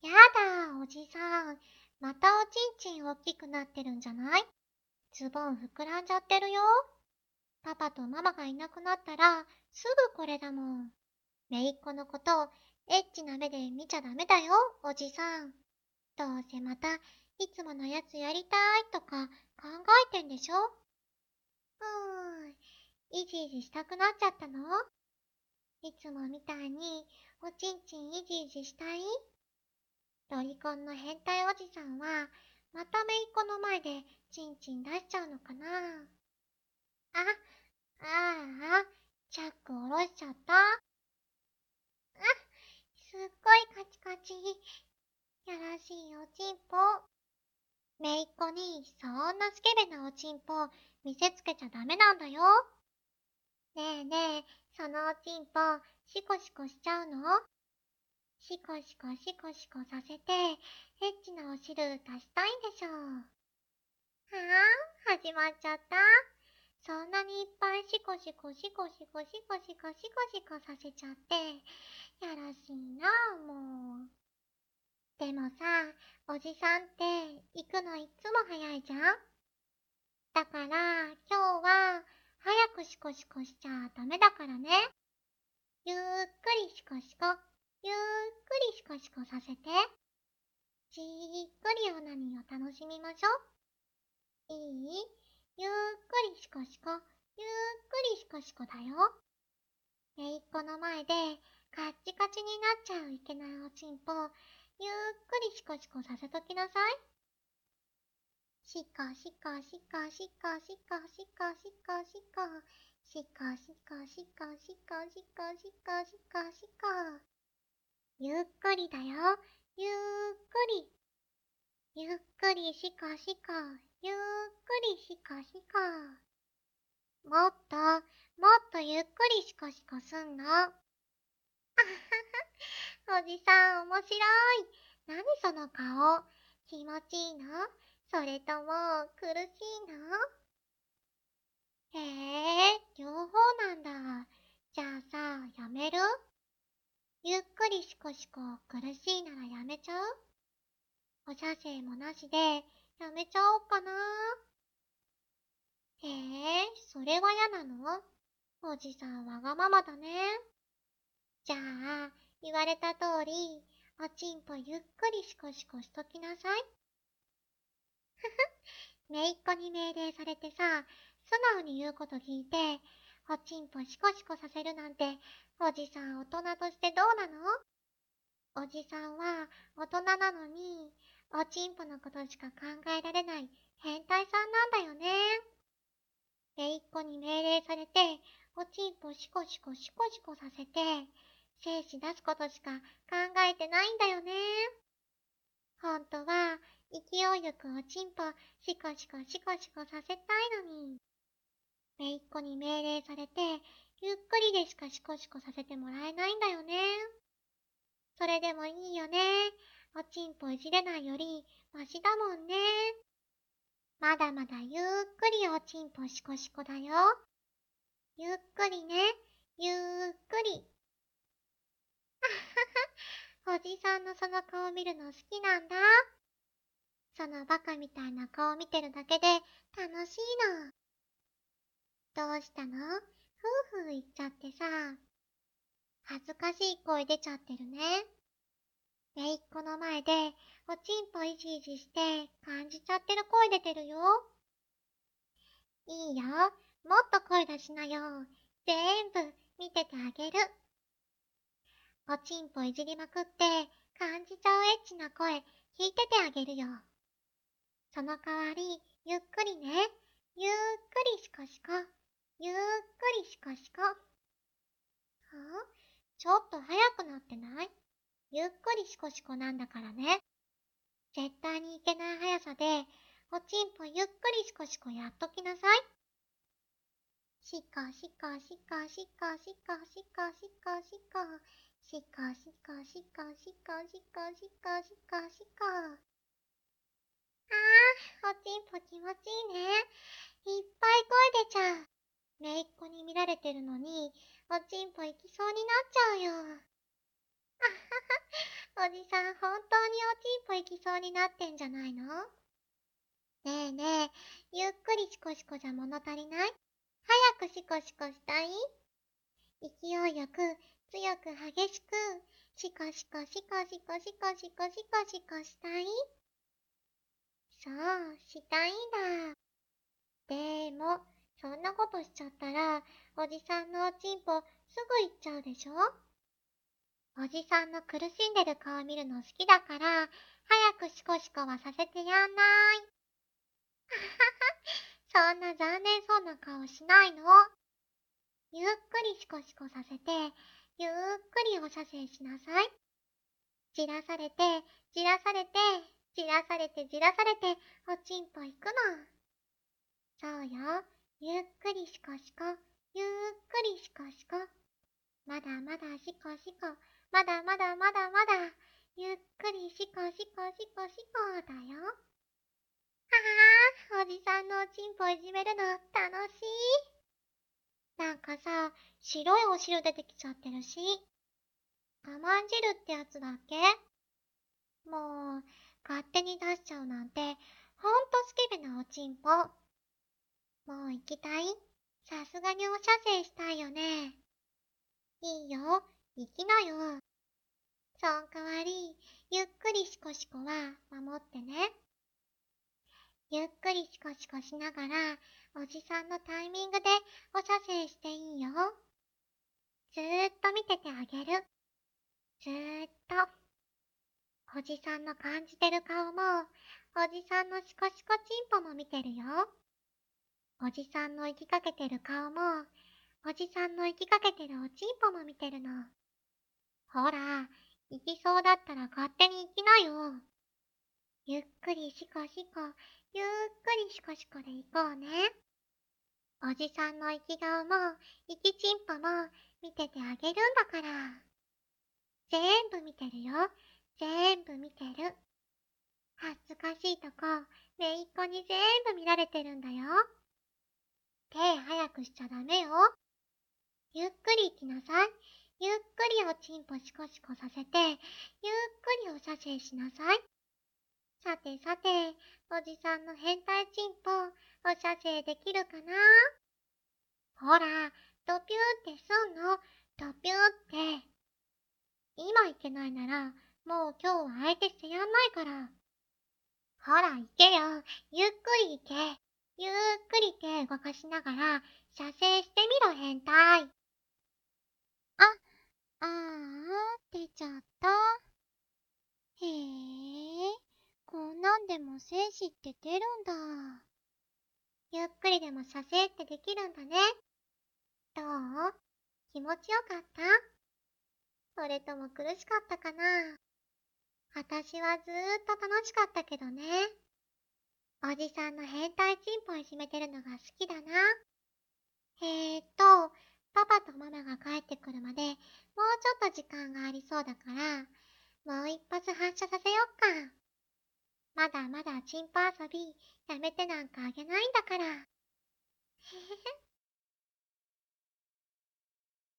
やだ、おじさん。またおちんちん大きくなってるんじゃない？ズボン膨らんじゃってるよ。パパとママがいなくなったら、すぐこれだもん。姪っ子のこと、エッチな目で見ちゃダメだよ、おじさん。どうせまた、いつものやつやりたいとか考えてんでしょ？いじいじしたくなっちゃったの？いつもみたいに、おちんちんいじいじしたい？ロリコンの変態おじさんは、また姪っ子の前でチンチン出しちゃうのかな？あ、チャック下ろしちゃった。すっごいカチカチ。やらしいおちんぽ。姪っ子にそんなスケベなおちんぽ見せつけちゃダメなんだよ。ねえねえ、そのおちんぽシコシコしちゃうの？シコシコシコシコさせて、エッチなお汁出したいんでしょ。始まっちゃった。そんなにいっぱいシコシコシコシコシコシコシコシコさせちゃって、やらしいなあ、もう。でもさ、おじさんって行くのいつも早いじゃん？だから今日は早くシコシコしちゃダメだからね。ゆっくりシコシコ、ゆっくりシコシコさせて。じっくりオナニーを楽しみましょう。いい？ゆっくりシコシコ、ゆっくりシコシコだよ。姪っ子の前でカッチカチになっちゃういけないおちんぽ、ゆっくりシコシコさせときなさい。シコシコシコシコシコシコシコシコシコシコシコシコシコシコシコシコ。ゆっくりだよ。ゆっくり。ゆっくりシコシコ。ゆっくりシコシコ。もっと、もっとゆっくりシコシコすんの。おじさん面白い。何その顔。気持ちいいの？それとも苦しいの？へえ、両方なんだ。じゃあさ、やめる？ゆっくりシコシコ苦しいならやめちゃう？お射精もなしでやめちゃおうかな。へえ、それが嫌なの？おじさんわがままだね。じゃあ、言われた通り、おちんぽゆっくりシコシコしときなさい。姪っ子に命令されてさ、素直に言うこと聞いて、おちんぽシコシコさせるなんて、おじさん大人としてどうなの？おじさんは大人なのに、おちんぽのことしか考えられない変態さんなんだよね。姪っ子に命令されて、おちんぽシコシコシコシコさせて、精子出すことしか考えてないんだよね。ほんとは、勢いよくおちんぽシコシコシコシコさせたいのに。姪っ子に命令されて、ゆっくりでしかシコシコさせてもらえないんだよね。それでもいいよね。おちんぽいじれないよりマシだもんね。まだまだゆっくりおちんぽシコシコだよ。ゆっくりね。ゆっくり。おじさんのその顔見るの好きなんだ。そのバカみたいな顔見てるだけで楽しいの。どうしたの？ふうふう言っちゃってさ。恥ずかしい声出ちゃってるね。姪っ子の前でおちんぽいじいじして感じちゃってる声出てるよ。いいよ。もっと声出しなよ。全部見ててあげる。おちんぽいじりまくって感じちゃうエッチな声聞いててあげるよ。その代わり、ゆっくりね。ゆっくりシコシコ。ゆっくりシコシコ。ちょっと早くなってない？ゆっくりシコシコなんだからね。絶対にいけない速さで、おちんぽゆっくりシコシコやっときなさい。シコシコシコシコシコシコシコシコシコシコシコシコシコシコシコシコ。おちんぽ気持ちいいね。いっぱい声出ちゃう。姪っ子に見られてるのに、おちんぽ行きそうになっちゃうよ。 おじさん本当におちんぽ行きそうになってんじゃないの？ねえねえ、ゆっくりシコシコじゃ物足りない？早くシコシコしたい？勢いよく、強く激しく、シコシコシコシコシコシコシコシコしたい？そう、したいんだ。でも、そんなことしちゃったら、おじさんのおちんぽすぐ行っちゃうでしょ？おじさんの苦しんでる顔見るの好きだから、早くシコシコはさせてやんない。そんな残念そうな顔しないの。ゆっくりシコシコさせて、ゆっくりお射精しなさい。じらされて、じらされて、じらされてじらされて、おちんぽ行くの。そうよ。ゆっくりシコシコ、ゆっくりシコシコ。まだまだシコシコ、まだまだまだまだ、ゆっくりシコシコシコシコだよ。おじさんのおちんぽいじめるの楽しい。なんかさ、白いお汁出てきちゃってるし。我慢汁ってやつだっけ？もう、勝手に出しちゃうなんて、ほんとスケベなおちんぽ。もう行きたい？さすがにお射精したいよね。いいよ、行きなよ。そん代わり、ゆっくりシコシコは守ってね。ゆっくりシコシコしながら、おじさんのタイミングでお射精していいよ。ずーっと見ててあげる。ずーっと。おじさんの感じてる顔も、おじさんのシコシコチンポも見てるよ。おじさんの行きかけてる顔も、おじさんの行きかけてるおちんぽも見てるの。ほら、行きそうだったら勝手に行きなよ。ゆっくりシコシコ、ゆっくりシコシコで行こうね。おじさんの生き顔も、生きちんぽも見ててあげるんだから。全部見てるよ。全部見てる。恥ずかしいとこ、めいっ子に全部見られてるんだよ。手早くしちゃダメよ。ゆっくり行きなさい。ゆっくりおちんぽシコシコさせて、ゆっくりお射精しなさい。さてさて、おじさんの変態チンポ、お射精できるかな？ほら、ドピューってすんの。ドピューって。今行けないなら、もう今日は相手してやんないから。ほら行けよ。ゆっくり行け。ゆっくり手動かしながら、射精してみろ変態。出ちゃった。へえ、こんなんでも精子って出るんだ。ゆっくりでも射精ってできるんだね。どう？気持ちよかった？それとも苦しかったかな？あたしはずーっと楽しかったけどね。おじさんの変態チンポいじめてるのが好きだな。パパとママが帰ってくるまでもうちょっと時間がありそうだから、もう一発発射させよっか。まだまだチンポ遊びやめてなんかあげないんだから。へへへ。